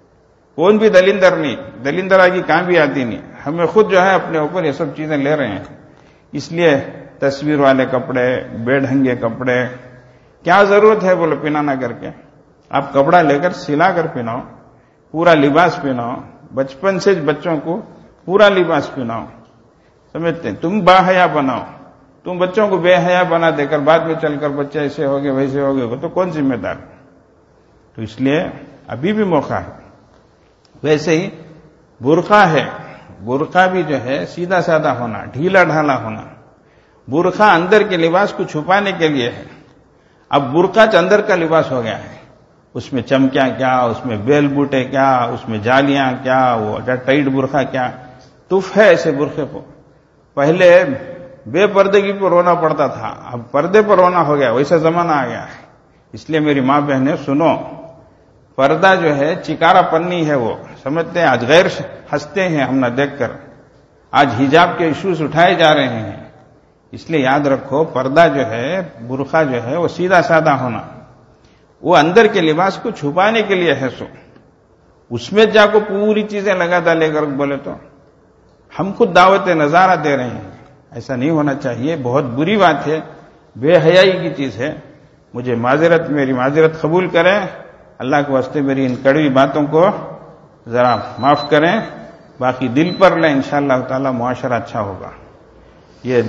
کون بھی دلندر نہیں، دلندر آگی کہاں بھی آتی نہیں، ہمیں خود جو ہے اپنے اوپر یہ سب چیزیں لے رہے ہیں۔ اس لیے تصویر والے کپڑے، بے ڈھنگے کپڑے کیا ضرورت ہے بولو پہنانا کر کے؟ آپ کپڑا لے کر سلا کر پہناؤ، پورا لباس پہناؤ، بچپن سے بچوں کو پورا لباس پہناؤ، سمجھتے ہیں؟ تم با حیا بناؤ، تم بچوں کو بے حیا بنا دے کر بعد میں چل کر بچے ایسے ہو گئے ویسے ہو گئے تو کون ذمہ دار؟ تو اس لیے ابھی بھی موقع ہے۔ ویسے ہی برقع ہے، برقع بھی جو ہے سیدھا سادہ ہونا، ڈھیلا ڈھالا ہونا، برقع اندر کے لباس کو چھپانے کے لیے ہے، اب برقع اندر کا لباس ہو گیا ہے، اس میں چمکیاں کیا، اس میں بیل بوٹے کیا، اس میں جالیاں کیا، وہ ٹائٹ برقع کیا، تف ہے ایسے برقعے کو۔ پہلے بے پردگی پر رونا پڑتا تھا، اب پردے پر رونا ہو گیا، ویسا زمانہ آ گیا ہے۔ اس لیے میری ماں بہنیں سنو، پردہ جو ہے چکارا پنی ہے، وہ سمجھتے ہیں، آج غیر ہنستے ہیں ہم نہ دیکھ کر، آج حجاب کے ایشوز اٹھائے جا رہے ہیں۔ اس لیے یاد رکھو پردہ جو ہے، برقع جو ہے وہ سیدھا سادہ ہونا، وہ اندر کے لباس کو چھپانے کے لیے ہے، سو اس میں جا کو پوری چیزیں لگا ڈالے کر بولے تو ہم خود دعوت نظارہ دے رہے ہیں، ایسا نہیں ہونا چاہیے، بہت بری بات ہے، بے حیائی کی چیز ہے۔ مجھے معذرت، میری معذرت قبول کریں، اللہ کے واسطے میری ان کڑوی باتوں کو ذرا معاف کریں، باقی دل پر لیں، انشاءاللہ تعالی معاشرہ اچھا ہوگا۔ یہ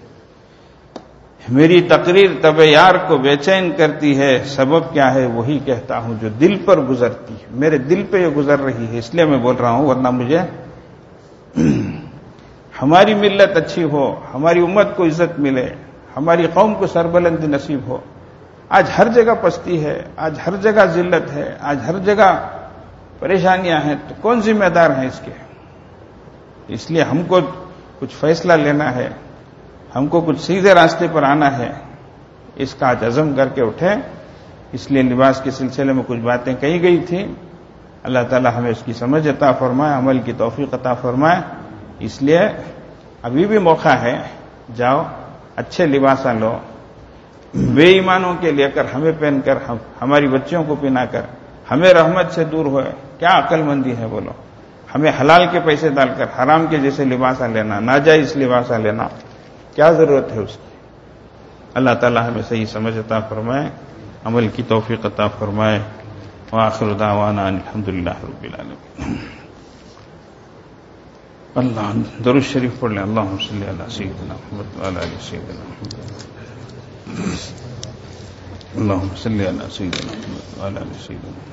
میری تقریر طب یار کو بے چین کرتی ہے، سبب کیا ہے وہی کہتا ہوں جو دل پر گزرتی ہے، میرے دل پہ یہ گزر رہی ہے، اس لیے میں بول رہا ہوں، ورنہ مجھے ہماری ملت اچھی ہو، ہماری امت کو عزت ملے، ہماری قوم کو سربلندی نصیب ہو۔ آج ہر جگہ پستی ہے، آج ہر جگہ ذلت ہے، آج ہر جگہ پریشانیاں ہیں، تو کون ذمہ دار ہیں اس کے؟ اس لیے ہم کو کچھ فیصلہ لینا ہے، ہم کو کچھ سیدھے راستے پر آنا ہے، اس کا آج عزم کر کے اٹھیں۔ اس لیے لباس کے سلسلے میں کچھ باتیں کہی گئی تھیں، اللہ تعالی ہمیں اس کی سمجھ عطا فرمائے، عمل کی توفیق عطا فرمائے۔ اس لیے ابھی بھی موقع ہے، جاؤ اچھے لباس لو، بے ایمانوں کے لے کر ہمیں پہن کر، ہم ہماری بچیوں کو پہنا کر ہمیں رحمت سے دور ہوئے، کیا عقل مندی ہے بولو؟ ہمیں حلال کے پیسے ڈال کر حرام کے جیسے لباس لینا، ناجائز لباس لینا، کیا ضرورت ہے اس کی؟ اللہ تعالی ہمیں صحیح سمجھ عطا فرمائے، عمل کی توفیق عطا فرمائے۔ وآخر دعوانا الحمدللہ رب العالمین۔ اللہ درود شریف پڑھ لیں، اللہم صلی علی سیدنا محمد وعلی آل سیدنا محمد، اللہم صلی علی سیدنا محمد وعلی آل سیدنا محمد،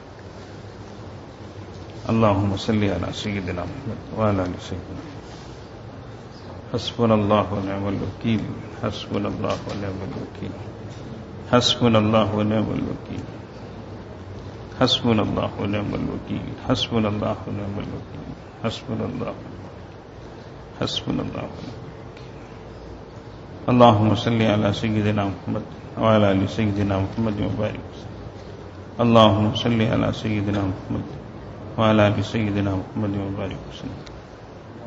اللہم صلی علی سیدنا محمد وعلی آل سیدنا محمد۔ حسبنا اللہ ونعم الوکیل، حسبنا اللہ ونعم الوکیل، حسبنا اللہ ونعم الوکیل، حسبنا اللہ ونعم الوکیل، حسبنا اللہ ونعم الوکیل، حسبنا اللہ حسبنا اللہ ونعم الوکیل۔ اللہم صلی علی سیدنا محمد وعلی آل سیدنا محمد وبارک وسلم، اللہم صلی علی سیدنا محمد وعلی آل سیدنا محمد وبارک وسلم۔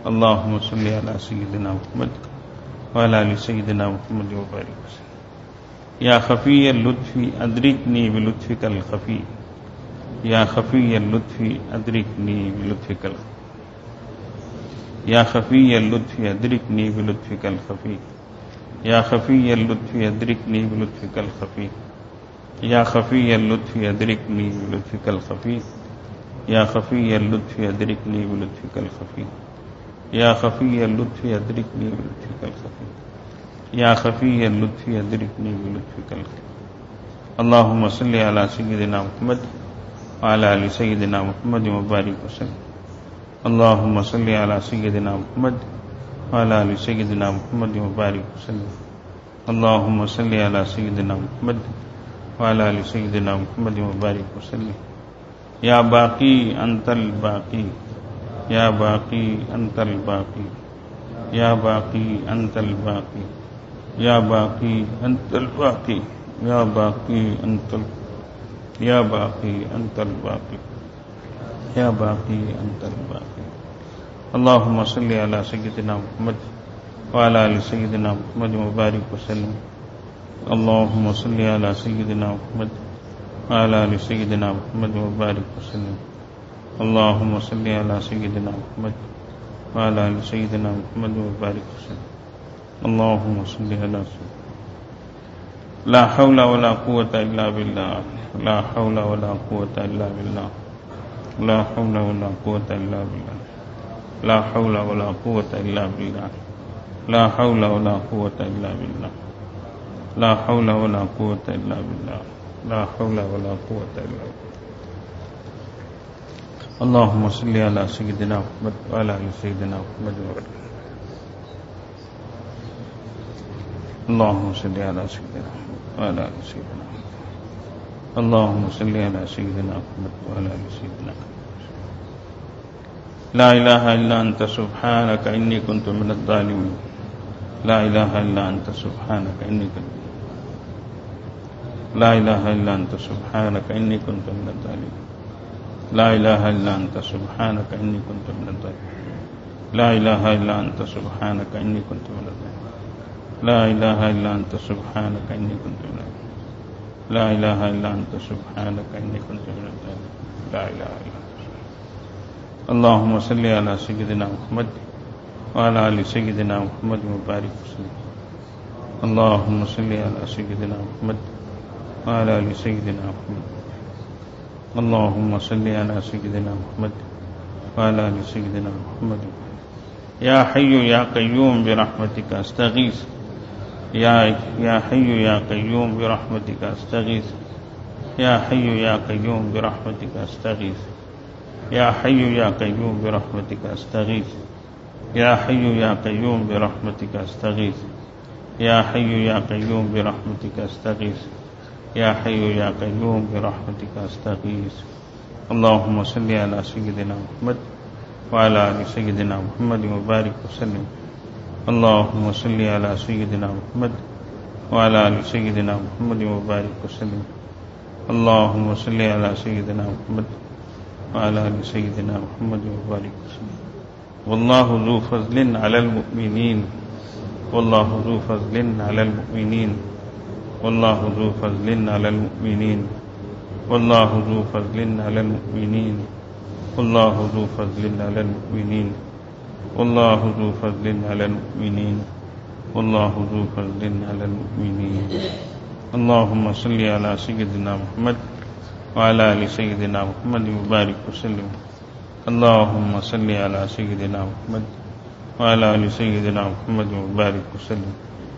اللهم صل على سيدنا محمد وعلى آل سيدنا محمد وبارك وسلم. يا خفي اللطف أدركني بلطفك الخفي. يا خفي اللطف أدركني بلطفك الخفي. يا خفي اللطف أدركني بلطفك الخفي. يا خفي اللطف أدركني بلطفك الخفي. يا خفي اللطف أدركني بلطفك الخفي. يا خفي اللطف أدركني بلطفك الخفي. يا خفي اللطف أدركني بلطفك الخفي. يا خفي اللطف أدركني بلطفك الخفي. اللهم صل على سيدنا محمد وعلى آل سيدنا محمد وبارك وسلم. اللهم صل على سيدنا محمد وعلى آل سيدنا محمد وبارك وسلم. اللهم صل على سيدنا محمد وعلى آل سيدنا محمد وبارك وسلم. يا باقي أنت الباقي. يا باقي أنت الباقي. يا باقي أنت الباقي. يا باقي أنت الباقي. يا باقي أنت الباقي. يا باقي أنت الباقي. يا باقي أنت الباقي. اللهم صل على سيدنا محمد وعلى آل سيدنا محمد وبارك وسلم. اللهم صل على سيدنا محمد وعلى آل سيدنا محمد وبارك وسلم. اللهم صل على سيدنا محمد وعلى آل سيدنا محمد وبارك وسلم. اللهم صل على سيدنا. لا حول ولا قوة إلا بالله. لا حول ولا قوة إلا بالله. لا حول ولا قوة إلا بالله. لا حول ولا قوة إلا بالله. لا حول ولا قوة إلا بالله. لا حول ولا قوة إلا بالله. لا حول ولا قوة إلا بالله. اللهم صل على سيدنا محمد وعلى آل سيدنا محمد وبارك. اللهم صل على سيدنا محمد وعلى آل سيدنا محمد. اللهم صل على سيدنا محمد وعلى آل سيدنا محمد. لا إله إلا أنت سبحانك إني كنت من الظالمين. لا إله إلا أنت سبحانك إني كنت. لا إله إلا أنت سبحانك إني كنت من الظالمين. لا إله إلا أنت سبحانك إني كنت من الظالمين. لا إله إلا أنت سبحانك إني كنت من الظالمين. لا إله إلا أنت سبحانك إني كنت من الظالمين. لا إله إلا أنت سبحانك إني كنت من الظالمين. لا إله إلا أنت. اللهم صل على سيدنا محمد وعلى آل سيدنا محمد وبارك وسلم. اللهم صل على سيدنا محمد وعلى آل سيدنا محمد. اللهم صل على سيدنا محمد وعلى آل سيدنا محمد. يا حي يا قيوم برحمتك أستغيث. يا يا حي يا قيوم برحمتك أستغيث. يا حي يا قيوم برحمتك أستغيث. يا حي يا قيوم برحمتك أستغيث. يا حي يا قيوم برحمتك أستغيث. يا حي يا قيوم برحمتك أستغيث. يا حي يا قيوم برحمتك أستغيث. اللهم صل على سيدنا محمد وعلى آل سيدنا محمد وبارك وسلم. اللهم صل على سيدنا محمد وعلى آل سيدنا محمد وبارك وسلم. اللهم صل على سيدنا محمد وعلى آل سيدنا محمد وبارك وسلم. والله ذو فضل على المؤمنين. والله ذو فضل على المؤمنين. والله ذو فضل على المؤمنين. والله ذو فضل على المؤمنين. والله ذو فضل على المؤمنين. والله ذو فضل على المؤمنين. والله ذو فضل على المؤمنين. اللهم صل على سيدنا محمد وعلى آل سيدنا محمد وبارك وسلم. اللهم صل على سيدنا محمد وعلى آل سيدنا محمد وبارك وسلم.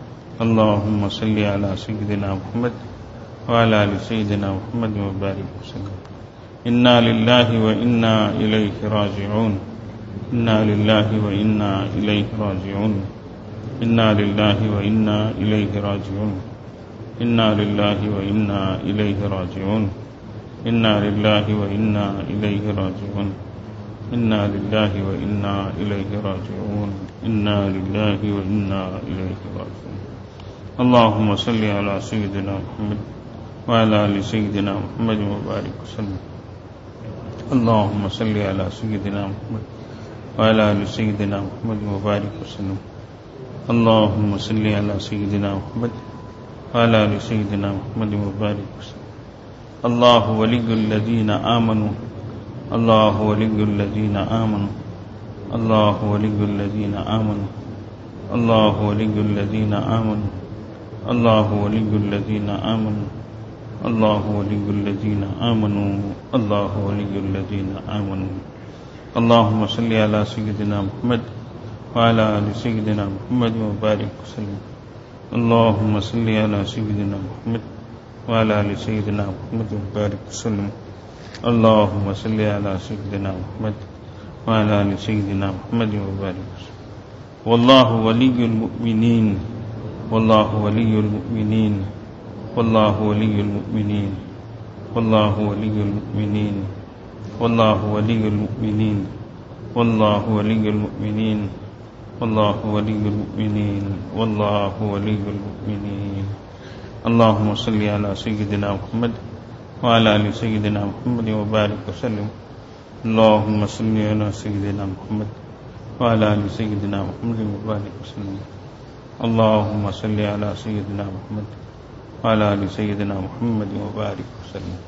اللهم صل على سيدنا محمد وعلى آل سيدنا محمد وبارك وسلم. إنا لله وإنا إليه راجعون. إنا لله وإنا إليه راجعون. إنا لله وإنا إليه راجعون. إنا لله وإنا إليه راجعون. إنا لله وإنا إليه راجعون. إنا لله وإنا إليه راجعون. إنا لله وإنا إليه راجعون. اللهم صل على سيدنا محمد وعلى آل سيدنا محمد وبارك وسلم. اللهم صل على سيدنا محمد وعلى آل سيدنا محمد وبارك وسلم. اللهم صل على سيدنا محمد وعلى آل سيدنا محمد وبارك وسلم. الله ولي الذين آمنوا الله ولي الذين آمنوا الله ولي الذين آمنوا الله ولي الذين آمنوا الله ولي الذين آمنوا الله ولي الذين آمنوا الله ولي الذين آمنوا. اللهم صل على سيدنا محمد وعلى آل سيدنا محمد وبارك وسلم. اللهم صل على سيدنا محمد وعلى آل سيدنا محمد وبارك وسلم. اللهم صل على سيدنا محمد وعلى آل سيدنا محمد وبارك وسلم. والله ولي المؤمنين والله ولي المؤمنين والله ولي المؤمنين والله ولي المؤمنين والله ولي المؤمنين والله ولي المؤمنين والله ولي المؤمنين والله ولي المؤمنين. اللهم صل على سيدنا محمد وعلى آل سيدنا محمد وبارك وسلم. اللهم صل على سيدنا محمد وعلى آل سيدنا محمد وبارك وسلم. اللهم صل على سيدنا محمد وعلى آل سيدنا محمد وبارك وسلم.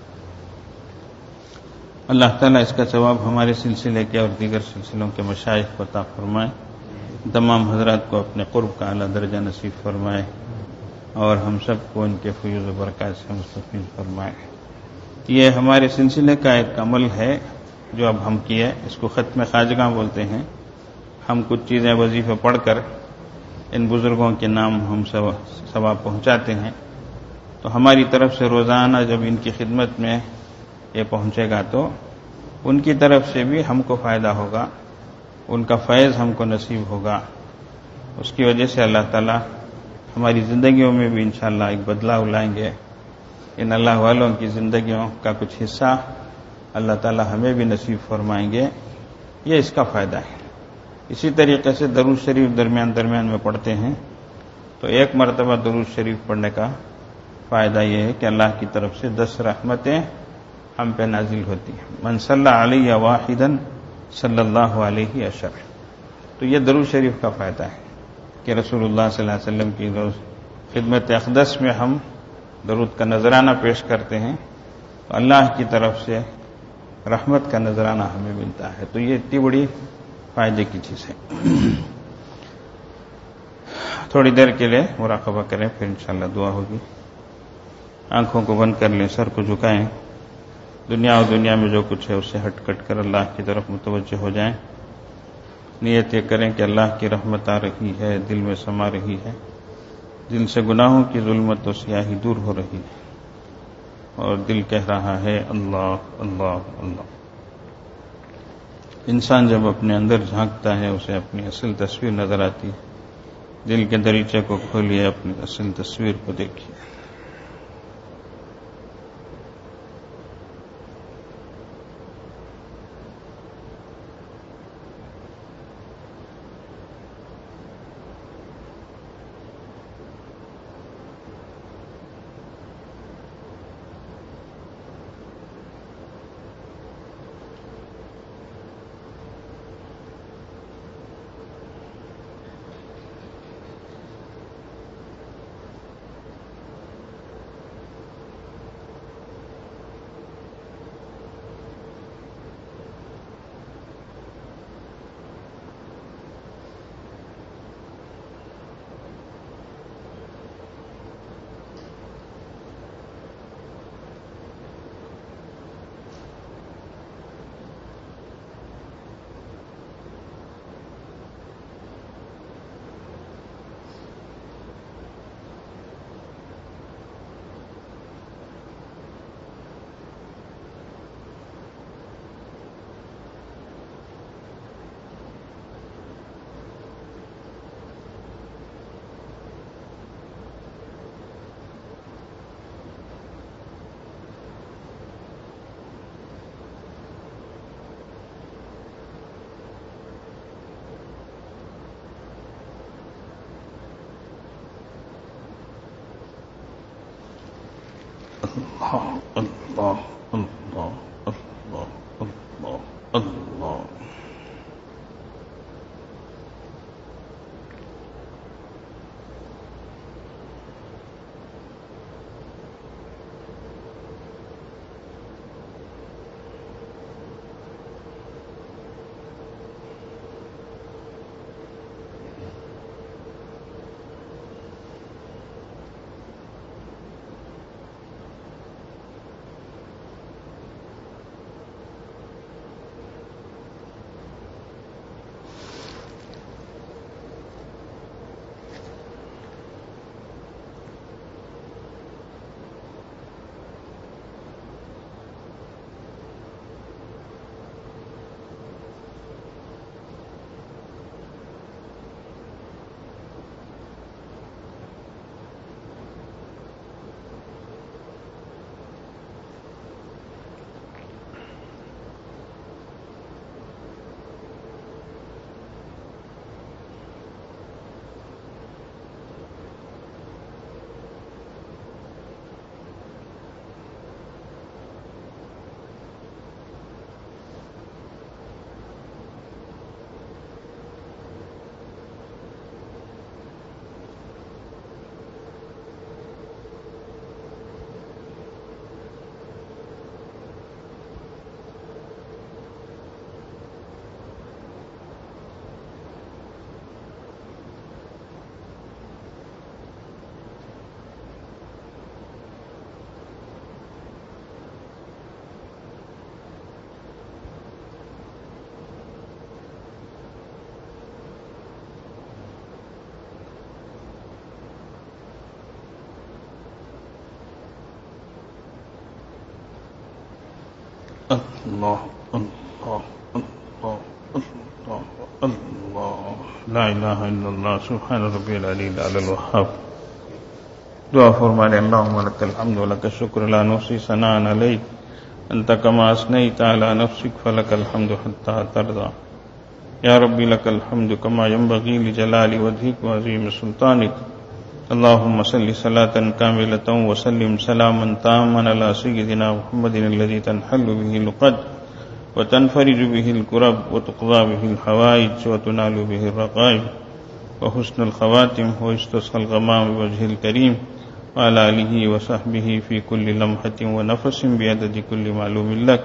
اللہ تعالیٰ اس کا ثواب ہمارے سلسلے کے اور دیگر سلسلوں کے مشائخ کو عطا فرمائے. تمام حضرات کو اپنے قرب کا اعلیٰ درجہ نصیب فرمائے اور ہم سب کو ان کے فیوز و برکات سے مستفید فرمائے. یہ ہمارے سلسلے کا ایک عمل ہے جو اب ہم کیے، اس کو ختم خواجگاں بولتے ہیں. ہم کچھ چیزیں وظیفے پڑھ کر ان بزرگوں کے نام ہم سب ثواب پہنچاتے ہیں. تو ہماری طرف سے روزانہ جب ان کی خدمت میں یہ پہنچے گا تو ان کی طرف سے بھی ہم کو فائدہ ہوگا، ان کا فیض ہم کو نصیب ہوگا. اس کی وجہ سے اللہ تعالیٰ ہماری زندگیوں میں بھی انشاءاللہ ایک بدلاؤ لائیں گے. ان اللہ والوں کی زندگیوں کا کچھ حصہ اللہ تعالیٰ ہمیں بھی نصیب فرمائیں گے. یہ اس کا فائدہ ہے. اسی طریقے سے درود شریف درمیان درمیان میں پڑھتے ہیں تو ایک مرتبہ درود شریف پڑھنے کا فائدہ یہ ہے کہ اللہ کی طرف سے دس رحمتیں ہم پہ نازل ہوتی ہیں. من صلی علیہ واحدا صلی اللہ علیہ عشر. تو یہ درود شریف کا فائدہ ہے کہ رسول اللہ صلی اللہ علیہ وسلم کی خدمت اقدس میں ہم درود کا نذرانہ پیش کرتے ہیں تو اللہ کی طرف سے رحمت کا نذرانہ ہمیں ملتا ہے. تو یہ اتنی بڑی فائدے کی چیز ہے. تھوڑی دیر کے لیے مراقبہ کریں، پھر انشاءاللہ دعا ہوگی. آنکھوں کو بند کر لیں، سر کو جھکائیں. دنیا اور دنیا میں جو کچھ ہے اس سے ہٹ کٹ کر اللہ کی طرف متوجہ ہو جائیں. نیت یہ کریں کہ اللہ کی رحمت آ رہی ہے، دل میں سما رہی ہے، دل سے گناہوں کی ظلمت و سیاہی دور ہو رہی ہے اور دل کہہ رہا ہے اللہ اللہ اللہ. انسان جب اپنے اندر جھانکتا ہے اسے اپنی اصل تصویر نظر آتی ہے. دل کے دریچے کو کھولیے، اپنی اصل تصویر کو دیکھیے. اللہ اللہ اللہ اللہ اللہ. اللہ اللہ اللہ اللہ لا الہ الا اللہ سبحان ربی العلی الاعلی الوہاب. دعا فرمانے اللہم لک الحمد ولک الشکر لا نحصی ثناء علیک انت کما اثنیت علی نفسک فلک الحمد حتی ترضی. یا ربی لک الحمد کما ینبغی لجلال وجہک وعظیم سلطانک. اللہم صلی صلاة کاملة وسلم سلاما تاما علی سیدنا محمد الذی تنحل به العقد وتنفرج به الكرب وتقضى به الحوائج وتنال به الرغائب وحسن الخواتم واستسقى الغمام بوجهه الكريم وعلى آله وصحبه في كل لمحة ونفس بعدد كل معلوم لك.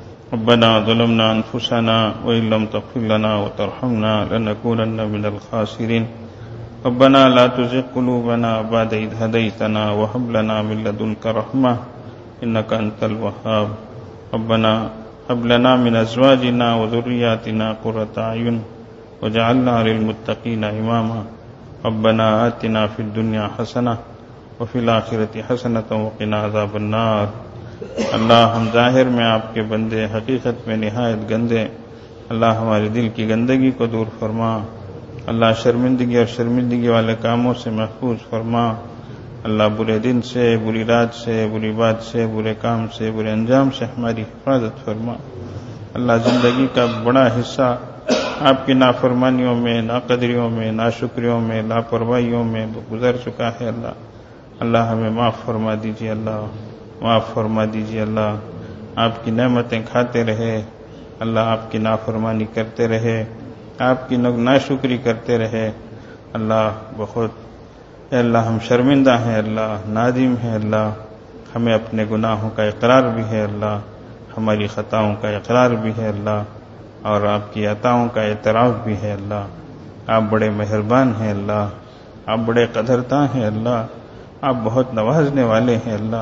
ربنا ظلمنا أنفسنا وإن لم تغفر لنا وترحمنا لنكونن من الخاسرين. ربنا لا تزغ قلوبنا بعد إذ هديتنا وهب لنا من لدنك رحمة إنك أنت الوهاب. ربنا هب لنا من أزواجنا وذرياتنا قرة أعين وجعلنا للمتقين إماما. ربنا آتنا في الدنيا حسنة وفي الآخرة حسنة وقنا عذاب النار. اللہ ہم ظاہر میں آپ کے بندے، حقیقت میں نہایت گندے. اللہ ہمارے دل کی گندگی کو دور فرما. اللہ شرمندگی اور شرمندگی والے کاموں سے محفوظ فرما. اللہ برے دن سے، بری رات سے، بری بات سے، برے کام سے، برے انجام سے ہماری حفاظت فرما. اللہ زندگی کا بڑا حصہ آپ کی نافرمانیوں میں، ناقدریوں میں، ناشکریوں میں، لاپرواہیوں میں گزر چکا ہے. اللہ اللہ ہمیں معاف فرما دیجیے. اللہ معاف فرما دیجیے. اللہ آپ کی نعمتیں کھاتے رہے، اللہ آپ کی نافرمانی کرتے رہے، آپ کی ناشکری کرتے رہے. اللہ بہت اے اللہ ہم شرمندہ ہیں، اللہ نادم ہیں. اللہ ہمیں اپنے گناہوں کا اقرار بھی ہے، اللہ ہماری خطاؤں کا اقرار بھی ہے، اللہ اور آپ کی عطاؤں کا اعتراف بھی ہے. اللہ آپ بڑے مہربان ہیں، اللہ آپ بڑے قدرداں ہیں، اللہ آپ بہت نوازنے والے ہیں، اللہ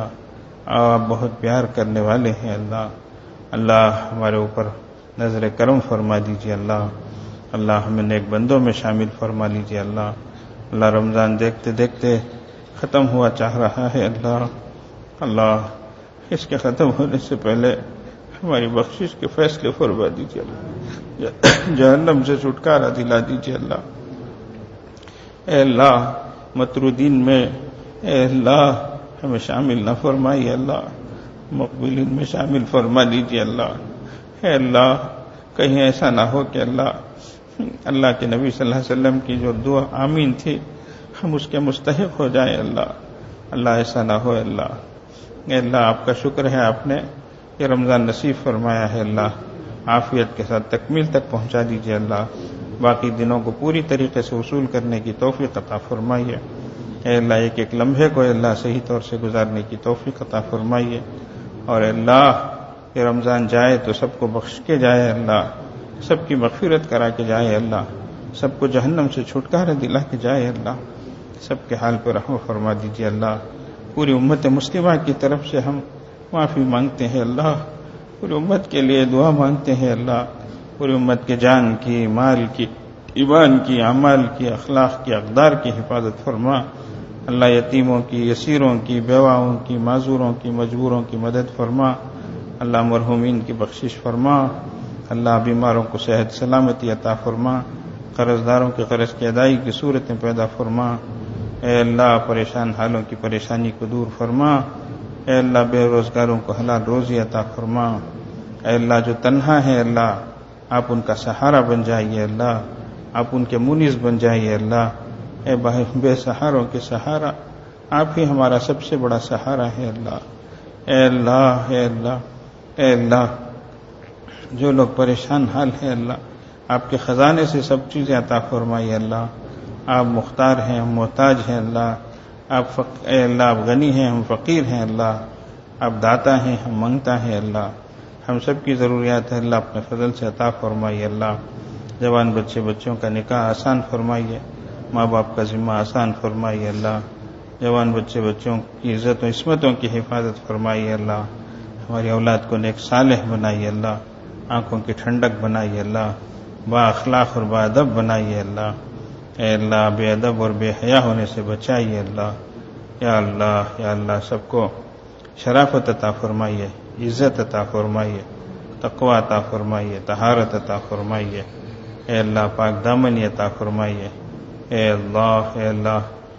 آپ بہت پیار کرنے والے ہیں. اللہ اللہ ہمارے اوپر نظر کرم فرما دیجیے. اللہ اللہ ہمیں نیک بندوں میں شامل فرما لیجیے. اللہ اللہ رمضان دیکھتے دیکھتے ختم ہوا چاہ رہا ہے. اللہ اللہ اس کے ختم ہونے سے پہلے ہماری بخشش کے فیصلے فرما دیجیے. اللہ جہنم سے چھٹکارا دلا دیجیے. اللہ اے اللہ مطرودین میں اے اللہ ہمیں شامل نہ فرمائیے. اللہ مقبولین میں شامل فرما دیجیے. اللہ اے اللہ کہیں ایسا نہ ہو کہ اللہ اللہ کے نبی صلی اللہ علیہ وسلم کی جو دعا آمین تھی ہم اس کے مستحق ہو جائیں. اللہ اللہ ایسا نہ ہو. اللہ اے اللہ آپ کا شکر ہے، آپ نے یہ رمضان نصیب فرمایا ہے. اللہ عافیت کے ساتھ تکمیل تک پہنچا دیجیے. اللہ باقی دنوں کو پوری طریقے سے وصول کرنے کی توفیق عطا فرمائیے. اے اللہ ایک ایک لمحے کو اللہ صحیح طور سے گزارنے کی توفیق عطا فرمائیے. اور اے اللہ یہ رمضان جائے تو سب کو بخش کے جائے. اللہ سب کی مغفرت کرا کے جائے. اللہ سب کو جہنم سے چھٹکارا دلا کے جائے. اللہ سب کے حال پر رحم فرما دیجیے. اللہ پوری امت مسلمہ کی طرف سے ہم معافی مانگتے ہیں. اللہ پوری امت کے لیے دعا مانگتے ہیں. اللہ پوری امت کے جان کی، مال کی، ایمان کی، اعمال کی، اخلاق کی، اقدار کی حفاظت فرما. اللہ یتیموں کی، یسیروں کی، بیواؤں کی، معذوروں کی، مجبوروں کی مدد فرما. اللہ مرحومین کی بخشش فرما. اللہ بیماروں کو صحت سلامتی عطا فرما. قرض داروں کے قرض کی ادائیگی کی صورتیں پیدا فرما. اے اللہ پریشان حالوں کی پریشانی کو دور فرما. اے اللہ بے روزگاروں کو حلال روزی عطا فرما. اے اللہ جو تنہا ہے اللہ آپ ان کا سہارا بن جائیے. اللہ آپ ان کے منیز بن جائیے. اللہ اے بے سہاروں کے سہارا آپ ہی ہمارا سب سے بڑا سہارا ہے. اللہ اے اللہ اے اللہ اے اللہ جو لوگ پریشان حال ہیں اللہ آپ کے خزانے سے سب چیزیں عطا فرمائیے. اللہ آپ مختار ہیں، ہم محتاج ہیں. اللہ آپ فق... اے اللہ آپ غنی ہیں، ہم فقیر ہیں. اللہ آپ داتا ہیں، ہم منگتا ہیں. اللہ ہم سب کی ضروریات ہے اللہ اپنے فضل سے عطا فرمائیے. اللہ جوان بچے بچوں کا نکاح آسان فرمائیے، ماں باپ کا ذمہ آسان فرمائیے. اللہ جوان بچے بچوں کی عزت و عصمتوں کی حفاظت فرمائیے. اللہ ہماری اولاد کو نیک صالح بنائیے. اللہ آنکھوں کی ٹھنڈک بنائیے. اللہ با اخلاق اور با ادب بنائیے. اللہ اے اللہ بے ادب اور بے حیا ہونے سے بچائیے. اللہ یا اللہ یا اللہ سب کو شرافت عطا فرمائیے، عزت عطا فرمائیے. تقوی عطا فرمائیے، طہارت عطا فرمائیے، اے اللہ پاک دامنی عطا فرمائیے، اے اللہ اے اللہ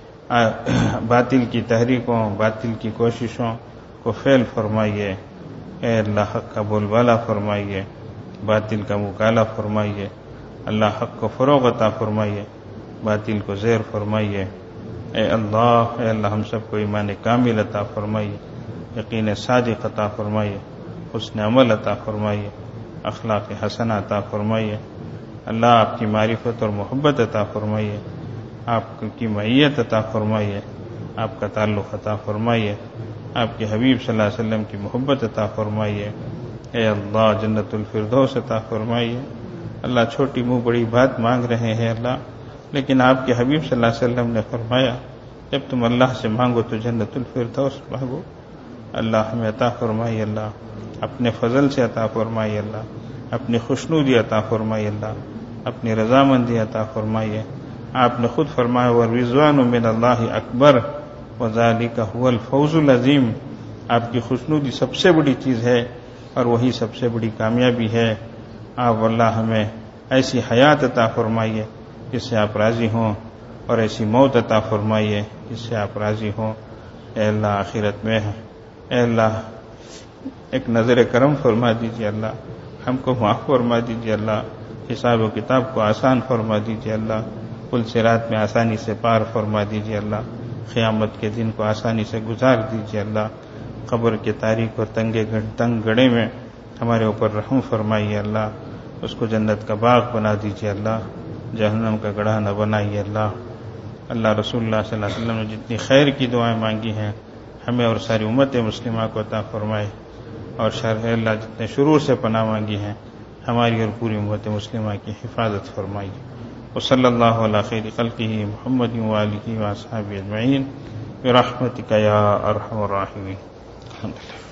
باطل کی تحریکوں، باطل کی کوششوں کو فیل فرمائیے، اے اللہ حق کا بول بالا فرمائیے، باطل کا مقابلہ فرمائیے، اللہ حق کو فروغ عطا فرمائیے، باطل کو زیر فرمائیے، اے اللہ اے اللہ ہم سب کو ایمان کامل عطا فرمائیے، یقین صادق عطا فرمائیے، حسن عمل عطا فرمائیے، اخلاق حسنہ عطا فرمائیے، اللہ آپ کی معرفت اور محبت عطا فرمائیے، آپ کی معیت عطا فرمائیے، آپ کا تعلق عطا فرمائیے، آپ کے حبیب صلی اللہ علیہ وسلم کی محبت عطا فرمائیے، اے اللہ جنت الفردوس عطا فرمائیے، اللہ چھوٹی منہ بڑی بات مانگ رہے ہیں اللہ، لیکن آپ کے حبیب صلی اللہ علیہ وسلم نے فرمایا جب تم اللہ سے مانگو تو جنت الفردوس مانگو، اللہ ہمیں عطا فرمائیے، اللہ اپنے فضل سے عطا فرمائیے، اللہ اپنی خوشنودی عطا فرمائیے، اللہ اپنی رضامندی عطا فرمائیے، آپ نے خود فرمایا والرضوان من اللہ اکبر وذالک هو الفوز العظیم، آپ کی خوشنودی سب سے بڑی چیز ہے اور وہی سب سے بڑی کامیابی ہے، آپ اللہ ہمیں ایسی حیات عطا فرمائیے جس سے آپ راضی ہوں اور ایسی موت عطا فرمائیے جس سے آپ راضی ہوں، اے اللہ آخرت میں اے اللہ ایک نظر کرم فرما دیجیے، اللہ ہم کو معاف فرما دیجیے، اللہ حساب و کتاب کو آسان فرما دیجیے، اللہ پل صراط میں آسانی سے پار فرما دیجیے، اللہ قیامت کے دن کو آسانی سے گزار دیجیے، اللہ قبر کے تاریک اور تنگے تنگ گڑھے میں ہمارے اوپر رحم فرمائیے، اللہ اس کو جنت کا باغ بنا دیجیے، اللہ جہنم کا گڑھا نہ بنائیے، اللہ اللہ رسول اللہ صلی اللہ علیہ وسلم نے جتنی خیر کی دعائیں مانگی ہیں ہمیں اور ساری امت مسلمہ کو عطا فرمائے، اور شرح اللہ جتنے شرور سے پناہ مانگی ہیں ہماری اور پوری امت مسلمہ کی حفاظت فرمائیے، وصلی اللہ علی خیر خلقہ محمد وآلہ وصحبہ اجمعین برحمتک یا ارحم الراحمین۔ الحمدللہ۔